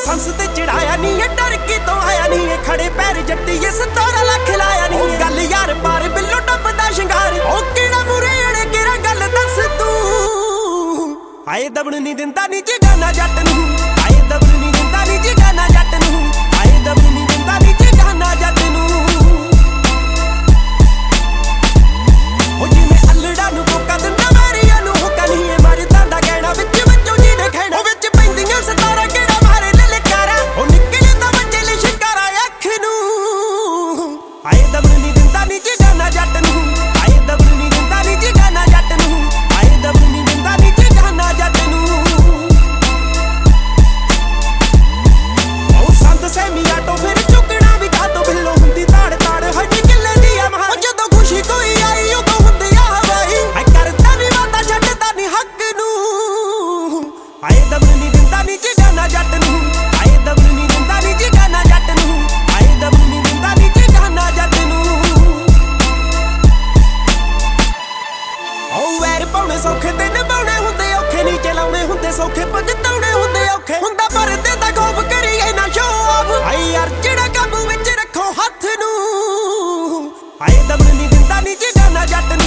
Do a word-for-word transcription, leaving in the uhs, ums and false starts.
Licence ते चढ़ाया नी है, डर की तो आया नी है, खड़े पैर जट्टी ये सतारा लख लाया नी है। गल यार पार बिल्लो टपदा शिंगार, ओ किड़ा मुरे अड़े केरा गल दस तू। आए दबण नी दिंदा नी जगाना जट नूं, आए दबण नी दिंदा नी जगाना जट नूं, आए दबण नी दिंदा नी जगाना जट नूं। ओ जिवें अल्लड़ा नूं कोका दिंदा वैरिया नूं होका नी है, मरदा दा गहना विच वजों जी दे खैना, ओ विच पैंदियां सतारा केड़ा मारे ललकारा, ओ निकले तां बच्चे ले शिकारा अख नूं। आए दबण नी दिंदा नी जगाना जट नूं, आए दबण नी दिंदा नी जगाना जट नूं, आए दबण नी दिंदा नी जगाना जट नूं। ओ संद सैमिया तो फिर चुकना भी खातो बिल्लो हुंदी ताड़ ताड़ हज किले दी अमहा, ओ जदों खुशी कोई आई उदों हुंदी आ हवाई, है करदा नी वादा छड्डदा नी हक नूं। आए दबण नी दिंदा नी जगाना जट नूं, आए दबण नी दिंदा नी जगाना जट नूं, आए दबण नी दिंदा नी जगाना जट नूं। ओ वैर पाउणे सौखे ते निभाउणे हुंदे औखे, नी चलाउणे हुंदे सौखे पछताउणे हुंदे औखे, हुंदा परदे दा खौफ करिए ना शो ऑफ, आई यार जेड़ा काबू विच रखो हत्थ नूं। आए दबण नी दिंदा नी जगाना जट नूं।